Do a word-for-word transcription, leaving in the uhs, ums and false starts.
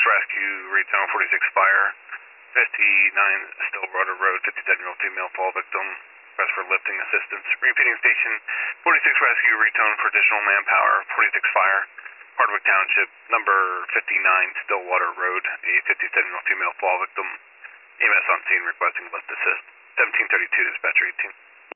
Rescue, Retail forty-six Fire, fifty-nine Stillwater Road, fifty-seven-year-old female fall victim, request for lifting assistance. Repeating station, forty-six Rescue, Return for additional manpower, forty-six Fire, Hardwick Township, number fifty-nine Stillwater Road, a fifty-seven-year-old female fall victim, E M S on scene requesting lift assist. seventeen thirty-two, dispatcher eighteen.